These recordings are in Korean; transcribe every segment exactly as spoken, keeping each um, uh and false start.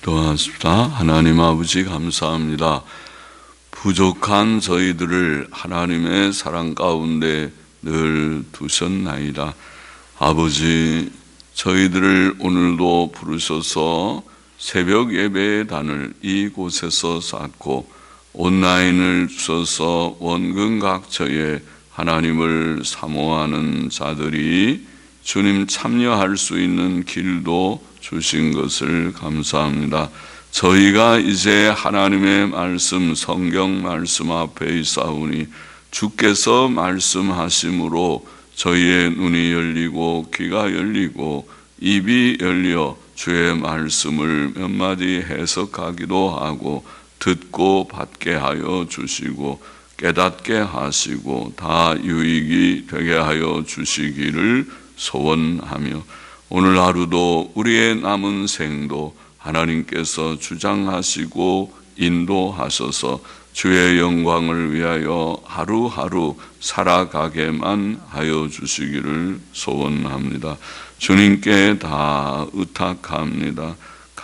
기도하십시다. 하나님 아버지 감사합니다. 부족한 저희들을 하나님의 사랑 가운데 늘 두셨나이다. 아버지, 저희들을 오늘도 부르셔서 새벽 예배의 단을 이곳에서 쌓고 온라인을 주셔서 원근 각처에 하나님을 사모하는 자들이 주님 참여할 수 있는 길도 주신 것을 감사합니다. 저희가 이제 하나님의 말씀, 성경 말씀 앞에 있사오니 주께서 말씀하심으로 저희의 눈이 열리고 귀가 열리고 입이 열려 주의 말씀을 몇 마디 해석하기도 하고 듣고 받게 하여 주시고 깨닫게 하시고 다 유익이 되게 하여 주시기를 소원하며 오늘 하루도 우리의 남은 생도 하나님께서 주장하시고 인도하셔서 주의 영광을 위하여 하루하루 살아가게만 하여 주시기를 소원합니다. 주님께 다 의탁합니다.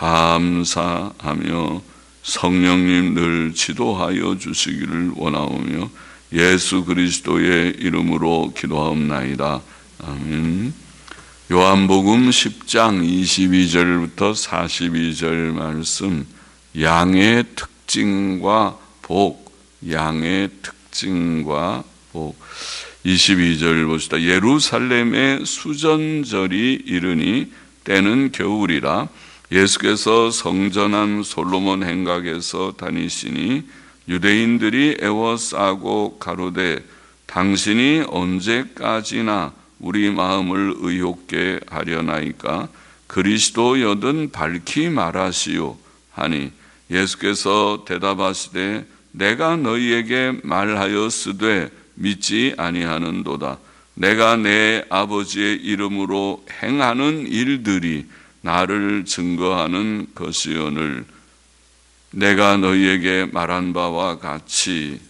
감사하며 성령님 늘 지도하여 주시기를 원하오며 예수 그리스도의 이름으로 기도하옵나이다. 아멘. 요한복음 십 장 이십이 절부터 사십이 절 말씀, 양의 특징과 복, 양의 특징과 복. 이십이 절 보시다. 예루살렘의 수전절이 이르니 때는 겨울이라 예수께서 성전한 솔로몬 행각에서 다니시니 유대인들이 애워싸고 가로되 당신이 언제까지나 우리 마음을 의혹게 하려나이까 그리스도여든 밝히 말하시오 하니 예수께서 대답하시되 내가 너희에게 말하였으되 믿지 아니하는도다. 내가 내 아버지의 이름으로 행하는 일들이 나를 증거하는 것이오늘 내가 너희에게 말한 바와 같이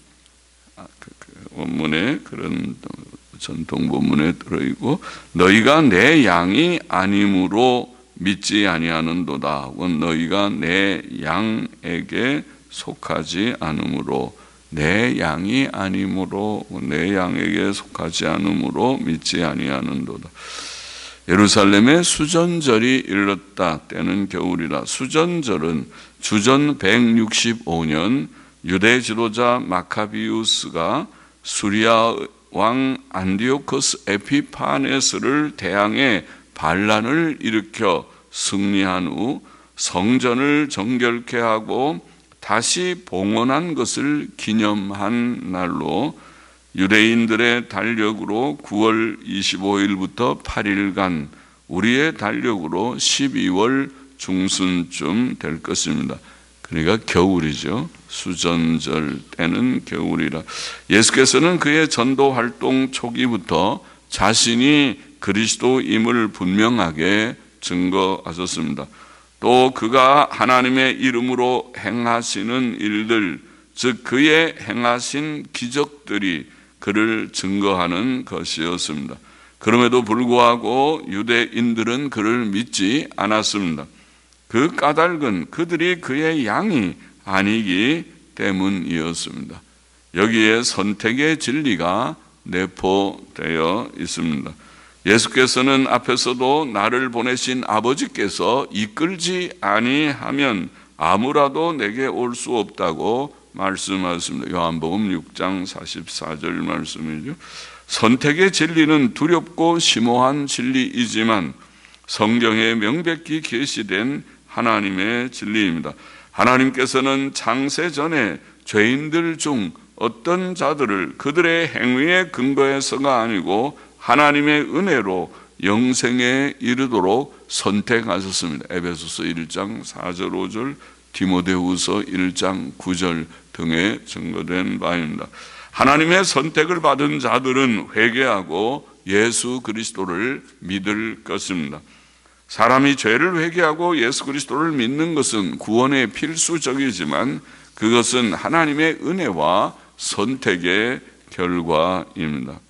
원문에 그런 전통 본문에 들어있고 너희가 내 양이 아님으로 믿지 아니하는도다. 너희가 내 양에게 속하지 않으므로 내 양이 아니므로 내 양에게 속하지 않으므로 믿지 아니하는도다. 예루살렘에 수전절이 이르렀다. 때는 겨울이라. 수전절은 주전 백육십오 년 유대 지도자 마카비우스가 수리아 왕 안디오코스 에피파네스를 대항해 반란을 일으켜 승리한 후 성전을 정결케 하고 다시 봉헌한 것을 기념한 날로 유대인들의 달력으로 구월 이십오일부터 팔일간 우리의 달력으로 십이월 중순쯤 될 것입니다. 그러니까 겨울이죠. 수전절 때는 겨울이라. 예수께서는 그의 전도 활동 초기부터 자신이 그리스도임을 분명하게 증거하셨습니다. 또 그가 하나님의 이름으로 행하시는 일들, 즉 그의 행하신 기적들이 그를 증거하는 것이었습니다. 그럼에도 불구하고 유대인들은 그를 믿지 않았습니다. 그 까닭은 그들이 그의 양이 아니기 때문이었습니다. 여기에 선택의 진리가 내포되어 있습니다. 예수께서는 앞에서도 나를 보내신 아버지께서 이끌지 아니하면 아무라도 내게 올 수 없다고 말씀하셨습니다. 요한복음 육 장 사십사 절 말씀이죠. 선택의 진리는 두렵고 심오한 진리이지만 성경에 명백히 계시된 하나님의 진리입니다. 하나님께서는 창세 전에 죄인들 중 어떤 자들을 그들의 행위의 근거에서가 아니고 하나님의 은혜로 영생에 이르도록 선택하셨습니다. 에베소서 일 장 사 절 오 절, 디모데후서 일 장 구 절 등에 증거된 바입니다. 하나님의 선택을 받은 자들은 회개하고 예수 그리스도를 믿을 것입니다. 사람이 죄를 회개하고 예수 그리스도를 믿는 것은 구원의 필수적이지만 그것은 하나님의 은혜와 선택의 결과입니다.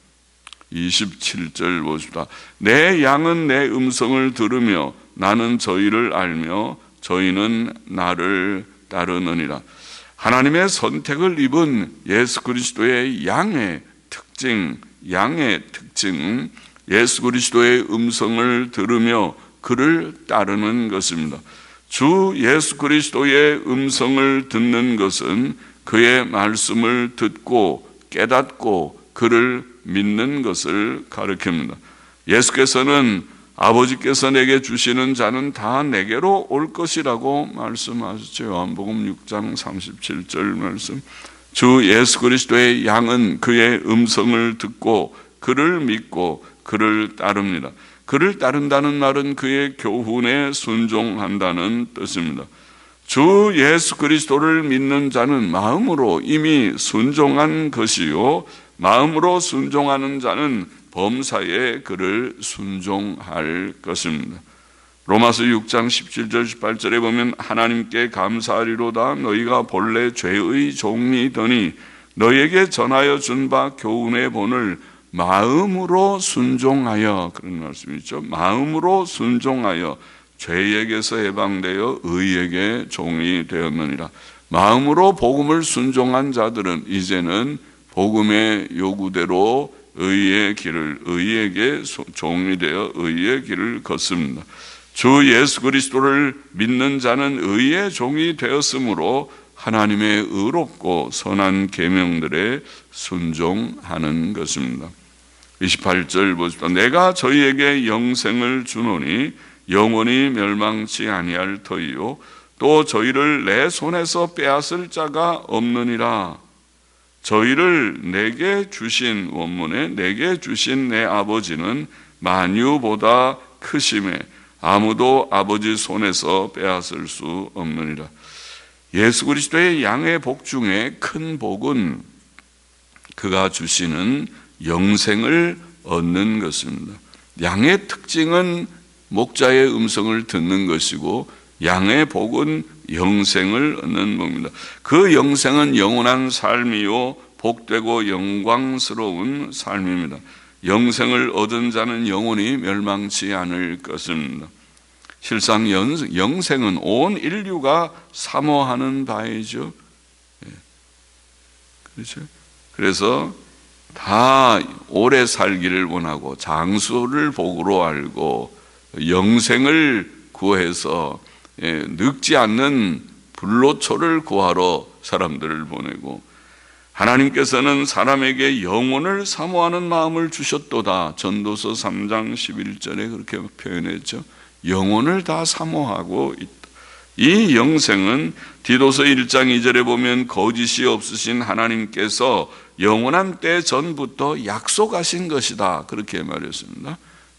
이십칠 절 보십시다. 내 양은 내 음성을 들으며 나는 저희를 알며 저희는 나를 따르느니라. 하나님의 선택을 입은 예수 그리스도의 양의 특징, 양의 특징은 예수 그리스도의 음성을 들으며 그를 따르는 것입니다. 주 예수 그리스도의 음성을 듣는 것은 그의 말씀을 듣고 깨닫고 그를 믿는 것을 가리킵니다. 예수께서는 아버지께서 내게 주시는 자는 다 내게로 올 것이라고 말씀하셨죠. 요한복음 육 장 삼십칠 절 말씀. 주 예수 그리스도의 양은 그의 음성을 듣고 그를 믿고 그를 따릅니다. 그를 따른다는 말은 그의 교훈에 순종한다는 뜻입니다. 주 예수 그리스도를 믿는 자는 마음으로 이미 순종한 것이요, 마음으로 순종하는 자는 범사에 그를 순종할 것입니다. 로마서 육 장 십칠 절 십팔 절에 보면 하나님께 감사하리로다. 너희가 본래 죄의 종이더니 너희에게 전하여 준 바 교훈의 본을 마음으로 순종하여, 그런 말씀이 있죠. 마음으로 순종하여 죄에게서 해방되어 의에게 종이 되었느니라. 마음으로 복음을 순종한 자들은 이제는 복음의 요구대로 의의 길을, 의에게 종이 되어 의의 길을 걷습니다. 주 예수 그리스도를 믿는 자는 의의 종이 되었으므로 하나님의 의롭고 선한 계명들에 순종하는 것입니다. 이십팔 절 보십시오. 내가 저희에게 영생을 주노니 영원히 멸망치 아니할 터이요 또 저희를 내 손에서 빼앗을 자가 없느니라. 저희를 내게 주신, 원문에 내게 주신 내 아버지는 만유보다 크심에 아무도 아버지 손에서 빼앗을 수 없느니라. 예수 그리스도의 양의 복 중에 큰 복은 그가 주시는 영생을 얻는 것입니다. 양의 특징은 목자의 음성을 듣는 것이고 양의 복은 영생을 얻는 법입니다. 그 영생은 영원한 삶이요 복되고 영광스러운 삶입니다. 영생을 얻은 자는 영원히 멸망치 않을 것입니다. 실상 영생은 온 인류가 사모하는 바이죠. 그렇죠? 그래서 다 오래 살기를 원하고 장수를 복으로 알고 영생을 구해서 늙지 않는 불로초를 구하러 사람들을 보내고, 하나님께서는 사람에게 영혼을 사모하는 마음을 주셨도다. 전도서 삼 장 십일 절에 그렇게 표현했죠. 영혼을 다 사모하고 있다. 이 영생은 디도서 일 장 이 절에 보면 거짓이 없으신 하나님께서 영원한 때 전부터 약속하신 것이다. 그렇게 말했습니다.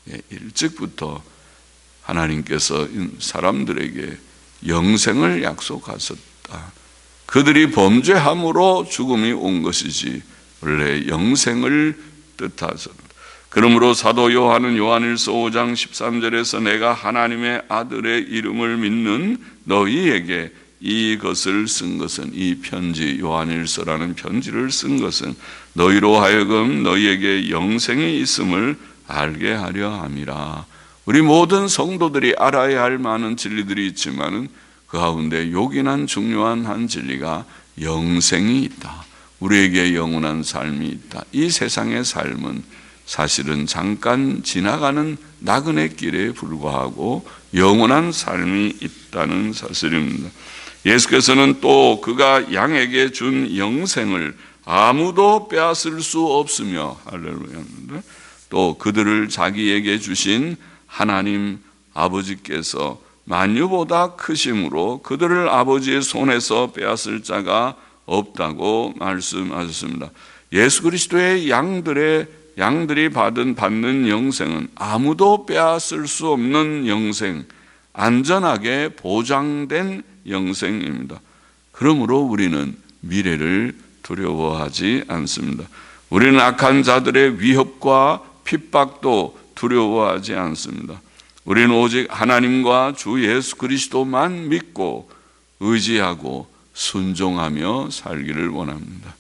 일찍부터 하나님께서 사람들에게 영생을 약속하셨다. 그들이 범죄함으로 죽음이 온 것이지 원래 영생을 뜻하셨다. 그러므로 사도 요한은 요한일서 오 장 십삼 절에서 내가 하나님의 아들의 이름을 믿는 너희에게 이것을 쓴 것은, 이 편지 요한일서라는 편지를 쓴 것은 너희로 하여금 너희에게 영생이 있음을 알게 하려 함이라. 우리 모든 성도들이 알아야 할 많은 진리들이 있지만 그 가운데 요긴한 중요한 한 진리가 영생이 있다. 우리에게 영원한 삶이 있다. 이 세상의 삶은 사실은 잠깐 지나가는 나그네 길에 불과하고 영원한 삶이 있다는 사실입니다. 예수께서는 또 그가 양에게 준 영생을 아무도 빼앗을 수 없으며, 할렐루야, 또 그들을 자기에게 주신 하나님 아버지께서 만유보다 크심으로 그들을 아버지의 손에서 빼앗을 자가 없다고 말씀하셨습니다. 예수 그리스도의 양들의 양들이 받은 받는 영생은 아무도 빼앗을 수 없는 영생, 안전하게 보장된 영생입니다. 그러므로 우리는 미래를 두려워하지 않습니다. 우리는 악한 자들의 위협과 핍박도 두려워하지 않습니다. 우리는 오직 하나님과 주 예수 그리스도만 믿고 의지하고 순종하며 살기를 원합니다.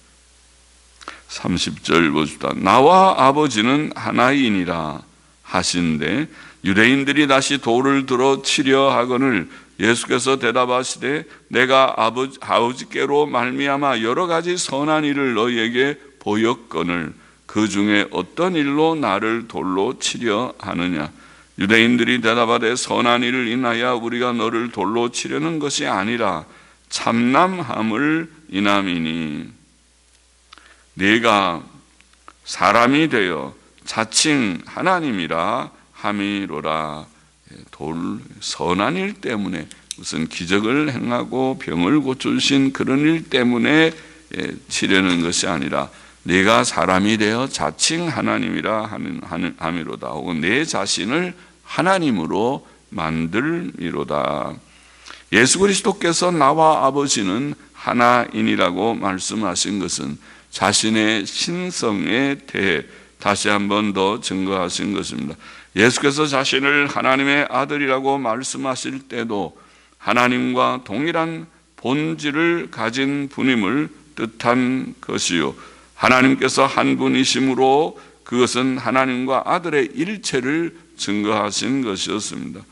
삼십 절 보십시다. 나와 아버지는 하나이니라 하신데 유대인들이 다시 돌을 들어 치려 하거늘 예수께서 대답하시되 내가 아버지, 아버지께로 말미암아 여러 가지 선한 일을 너희에게 보였거늘 그 중에 어떤 일로 나를 돌로 치려 하느냐. 유대인들이 대답하되 선한 일을 인하여 우리가 너를 돌로 치려는 것이 아니라 참남함을 인함이니 네가 사람이 되어 자칭 하나님이라 함이로라. 돌 선한 일 때문에 무슨 기적을 행하고 병을 고쳐주신 그런 일 때문에 치려는 것이 아니라 네가 사람이 되어 자칭 하나님이라 하는 함이로다. 혹은 내 자신을 하나님으로 만들미로다. 예수 그리스도께서 나와 아버지는 하나인이라고 말씀하신 것은 자신의 신성에 대해 다시 한 번 더 증거하신 것입니다. 예수께서 자신을 하나님의 아들이라고 말씀하실 때도 하나님과 동일한 본질을 가진 분임을 뜻한 것이요, 하나님께서 한 분이심으로 그것은 하나님과 아들의 일체를 증거하신 것이었습니다.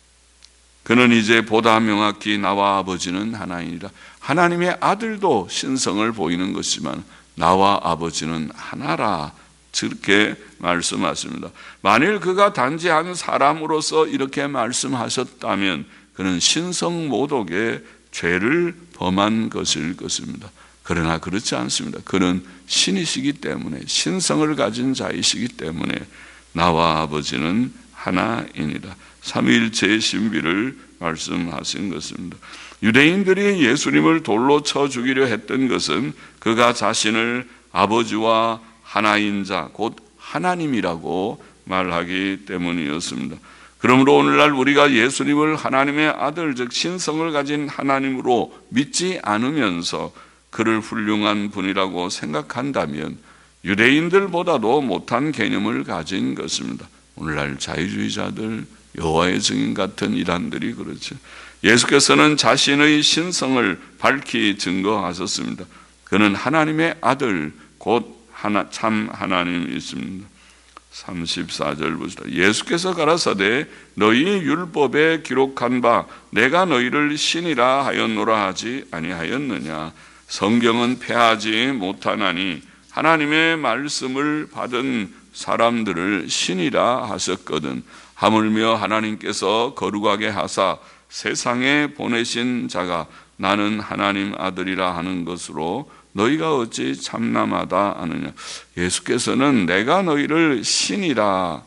그는 이제 보다 명확히 나와 아버지는 하나이니라. 하나님의 아들도 신성을 보이는 것이지만 나와 아버지는 하나라, 그렇게 말씀하십니다. 만일 그가 단지 한 사람으로서 이렇게 말씀하셨다면 그는 신성모독의 죄를 범한 것일 것입니다. 그러나 그렇지 않습니다. 그는 신이시기 때문에, 신성을 가진 자이시기 때문에 나와 아버지는 하나이니라. 삼위일체의 신비를 말씀하신 것입니다. 유대인들이 예수님을 돌로 쳐 죽이려 했던 것은 그가 자신을 아버지와 하나인 자, 곧 하나님이라고 말하기 때문이었습니다. 그러므로 오늘날 우리가 예수님을 하나님의 아들, 즉 신성을 가진 하나님으로 믿지 않으면서 그를 훌륭한 분이라고 생각한다면 유대인들보다도 못한 개념을 가진 것입니다. 오늘날 자유주의자들, 여호와의 증인 같은 이단들이 그렇죠. 예수께서는 자신의 신성을 밝히 증거하셨습니다. 그는 하나님의 아들, 곧 하나, 참 하나님이십니다. 삼십사 절 보시다. 예수께서 가라사대 너희 율법에 기록한 바 내가 너희를 신이라 하였노라 하지 아니하였느냐. 성경은 폐하지 못하나니 하나님의 말씀을 받은 사람들을 신이라 하셨거든. 하물며 하나님께서 거룩하게 하사 세상에 보내신 자가 나는 하나님 아들이라 하는 것으로 너희가 어찌 참남하다 하느냐. 예수께서는 내가 너희를 신이라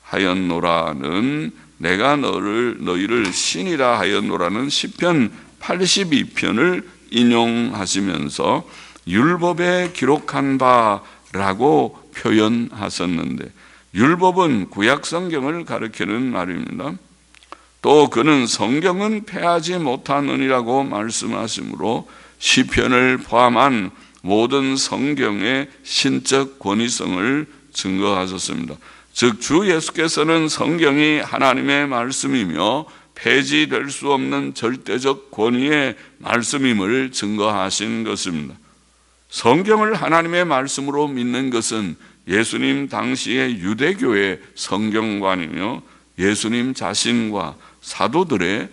하였노라는, 내가 너를 너희를 신이라 하였노라는 시편 팔십이 편을 인용하시면서 율법에 기록한 바라고 표현하셨는데, 율법은 구약 성경을 가리키는 말입니다. 또 그는 성경은 폐하지 못하느니라고 말씀하시므로 시편을 포함한 모든 성경의 신적 권위성을 증거하셨습니다. 즉 주 예수께서는 성경이 하나님의 말씀이며 폐지될 수 없는 절대적 권위의 말씀임을 증거하신 것입니다. 성경을 하나님의 말씀으로 믿는 것은 예수님 당시의 유대교의 성경관이며 예수님 자신과 사도들의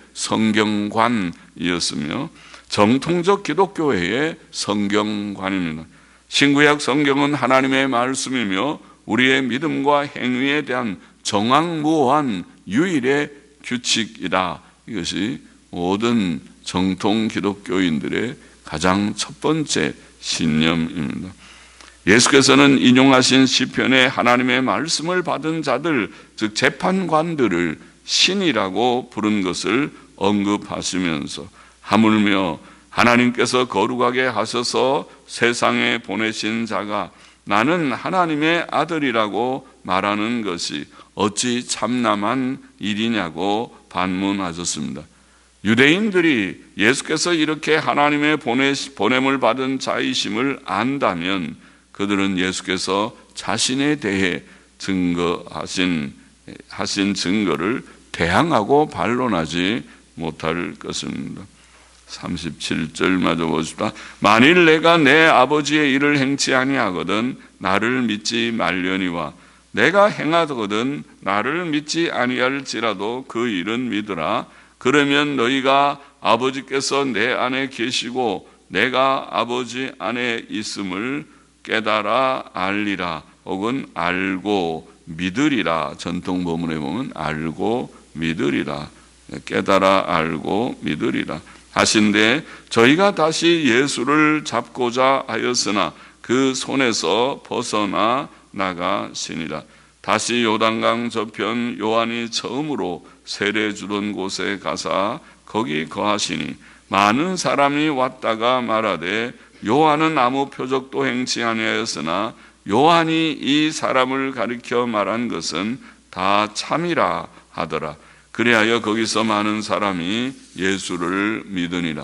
성경관이었으며 정통적 기독교회의 성경관입니다. 신구약 성경은 하나님의 말씀이며 우리의 믿음과 행위에 대한 정확무한 유일의 규칙이다. 이것이 모든 정통 기독교인들의 가장 첫 번째 신념입니다. 예수께서는 인용하신 시편에 하나님의 말씀을 받은 자들, 즉 재판관들을 신이라고 부른 것을 언급하시면서 하물며 하나님께서 거룩하게 하셔서 세상에 보내신 자가 나는 하나님의 아들이라고 말하는 것이 어찌 참남한 일이냐고 반문하셨습니다. 유대인들이 예수께서 이렇게 하나님의 보냄을 받은 자이심을 안다면 그들은 예수께서 자신에 대해 증거하신 하신 증거를 대항하고 반론하지 못할 것입니다. 삼십칠 절 마저 보십시다. 만일 내가 내 아버지의 일을 행치 아니하거든 나를 믿지 말려니와 내가 행하거든 나를 믿지 아니할지라도 그 일은 믿으라. 그러면 너희가 아버지께서 내 안에 계시고 내가 아버지 안에 있음을 깨달아 알리라, 혹은 알고 믿으리라. 전통 본문에 보면 알고 믿으리라, 깨달아 알고 믿으리라 하신데, 저희가 다시 예수를 잡고자 하였으나 그 손에서 벗어나 나가시니라. 다시 요단강 저편 요한이 처음으로 세례 주던 곳에 가사 거기 거하시니, 많은 사람이 왔다가 말하되 요한은 아무 표적도 행치 아니하였으나 요한이 이 사람을 가리켜 말한 것은 다 참이라 하더라. 그리하여 거기서 많은 사람이 예수를 믿으니라.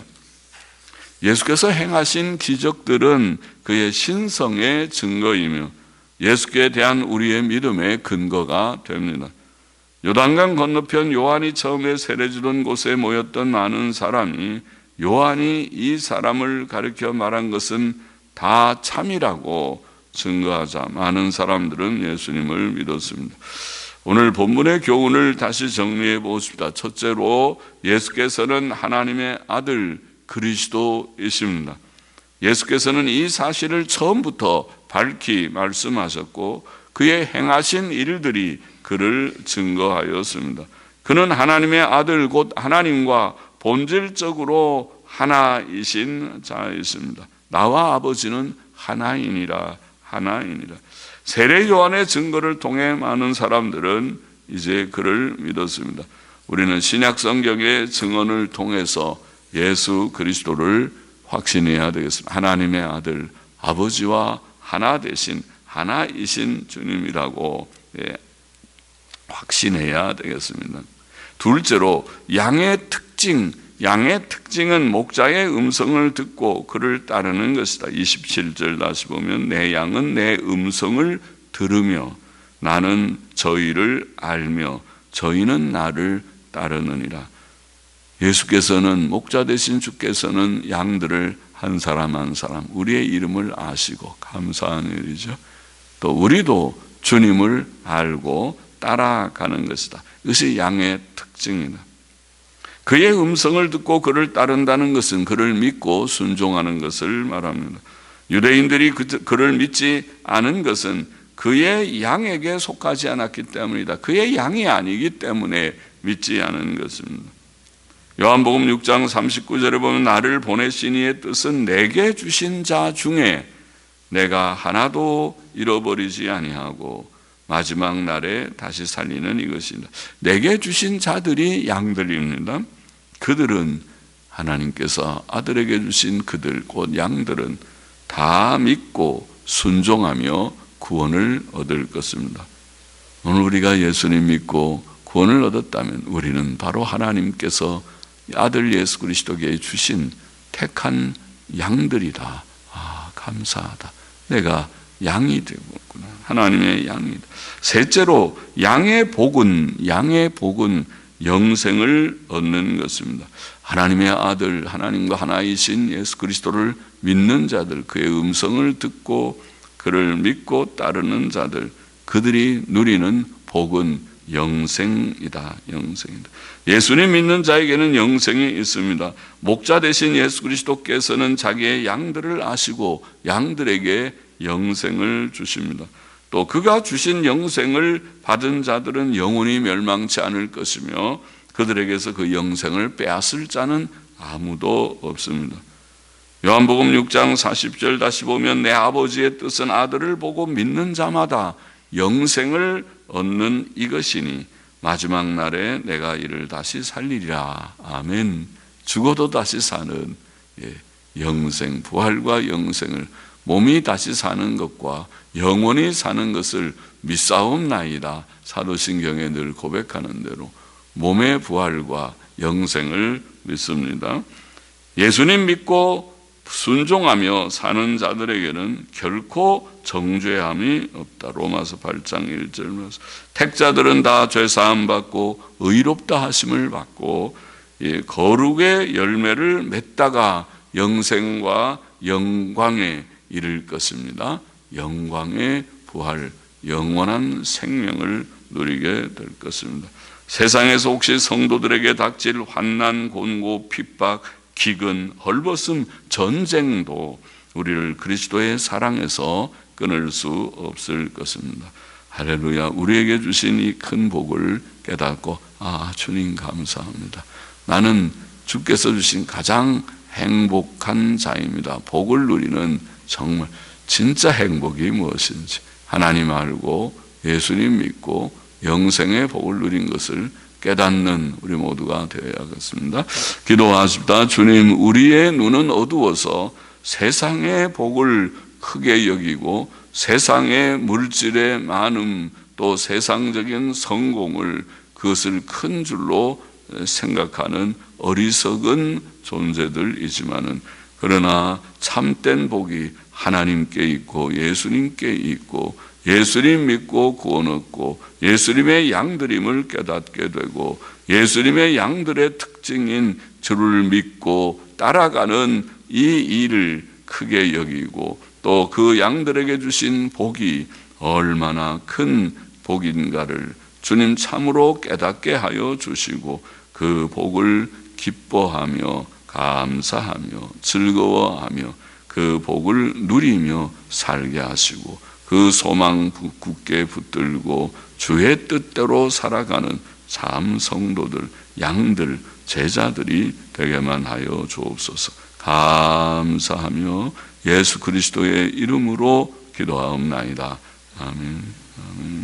예수께서 행하신 기적들은 그의 신성의 증거이며 예수께 대한 우리의 믿음의 근거가 됩니다. 요단강 건너편 요한이 처음에 세례주던 곳에 모였던 많은 사람이 요한이 이 사람을 가리켜 말한 것은 다 참이라고 증거하자 많은 사람들은 예수님을 믿었습니다. 오늘 본문의 교훈을 다시 정리해 보십시다. 첫째로, 예수께서는 하나님의 아들 그리스도이십니다. 예수께서는 이 사실을 처음부터 밝히 말씀하셨고 그의 행하신 일들이 그를 증거하였습니다. 그는 하나님의 아들 곧 하나님과 본질적으로 하나이신 자이십니다. 나와 아버지는 하나이니라, 하나이니라. 세례 요한의 증거를 통해 많은 사람들은 이제 그를 믿었습니다. 우리는 신약 성경의 증언을 통해서 예수 그리스도를 확신해야 되겠습니다. 하나님의 아들, 아버지와 하나 되신 하나이신 주님이라고 예, 확신해야 되겠습니다. 둘째로, 양의 특징, 양의 특징은 목자의 음성을 듣고 그를 따르는 것이다. 이십칠 절 다시 보면 내 양은 내 음성을 들으며 나는 저희를 알며 저희는 나를 따르느니라. 예수께서는, 목자 되신 주께서는 양들을 한 사람 한 사람 우리의 이름을 아시고, 감사한 일이죠. 또 우리도 주님을 알고 따라가는 것이다. 이것이 양의 특징이다. 그의 음성을 듣고 그를 따른다는 것은 그를 믿고 순종하는 것을 말합니다. 유대인들이 그를 믿지 않은 것은 그의 양에게 속하지 않았기 때문이다. 그의 양이 아니기 때문에 믿지 않은 것입니다. 요한복음 육 장 삼십구 절에 보면 나를 보내신 이의 뜻은 내게 주신 자 중에 내가 하나도 잃어버리지 아니하고 마지막 날에 다시 살리는 이것이다. 내게 주신 자들이 양들입니다. 그들은 하나님께서 아들에게 주신 그들 곧 양들은 다 믿고 순종하며 구원을 얻을 것입니다. 오늘 우리가 예수님 믿고 구원을 얻었다면 우리는 바로 하나님께서 아들 예수 그리스도께 주신 택한 양들이다. 아, 감사하다. 내가 양이 되었구나. 하나님의 양이다. 셋째로, 양의 복은, 양의 복은 영생을 얻는 것입니다. 하나님의 아들, 하나님과 하나이신 예수 그리스도를 믿는 자들, 그의 음성을 듣고 그를 믿고 따르는 자들, 그들이 누리는 복은 영생이다. 영생이다. 예수님 믿는 자에게는 영생이 있습니다. 목자 되신 예수 그리스도께서는 자기의 양들을 아시고 양들에게 영생을 주십니다. 또 그가 주신 영생을 받은 자들은 영원히 멸망치 않을 것이며 그들에게서 그 영생을 빼앗을 자는 아무도 없습니다. 요한복음 육 장 사십 절 다시 보면 내 아버지의 뜻은 아들을 보고 믿는 자마다 영생을 얻는 이것이니 마지막 날에 내가 이를 다시 살리리라. 아멘. 죽어도 다시 사는 예, 영생, 부활과 영생을, 몸이 다시 사는 것과 영원히 사는 것을 믿사옵나이다. 사도신경에 늘 고백하는 대로 몸의 부활과 영생을 믿습니다. 예수님 믿고 순종하며 사는 자들에게는 결코 정죄함이 없다. 로마서 팔 장 일 절 말씀. 택자들은 다 죄사함 받고 의롭다 하심을 받고 거룩의 열매를 맺다가 영생과 영광에 이를 것입니다. 영광의 부활, 영원한 생명을 누리게 될 것입니다. 세상에서 혹시 성도들에게 닥칠 환난, 곤고, 핍박, 기근, 헐벗음, 전쟁도 우리를 그리스도의 사랑에서 끊을 수 없을 것입니다. 할렐루야. 우리에게 주신 이 큰 복을 깨닫고, 아, 주님 감사합니다. 나는 주께서 주신 가장 행복한 자입니다. 복을 누리는 정말 진짜 행복이 무엇인지 하나님 알고 예수님 믿고 영생의 복을 누린 것을 깨닫는 우리 모두가 되어야겠습니다. 기도하십니다. 주님, 우리의 눈은 어두워서 세상의 복을 크게 여기고 세상의 물질의 많음, 또 세상적인 성공을 그것을 큰 줄로 생각하는 어리석은 존재들이지만은, 그러나 참된 복이 하나님께 있고 예수님께 있고 예수님 믿고 구원 얻고 예수님의 양들임을 깨닫게 되고 예수님의 양들의 특징인 주를 믿고 따라가는 이 일을 크게 여기고 또 그 양들에게 주신 복이 얼마나 큰 복인가를 주님 참으로 깨닫게 하여 주시고 그 복을 기뻐하며 감사하며 즐거워하며 그 복을 누리며 살게 하시고 그 소망 굳게 붙들고 주의 뜻대로 살아가는 참 성도들, 양들, 제자들이 되게만 하여 주옵소서. 감사하며 예수 그리스도의 이름으로 기도하옵나이다. 아멘. 아멘.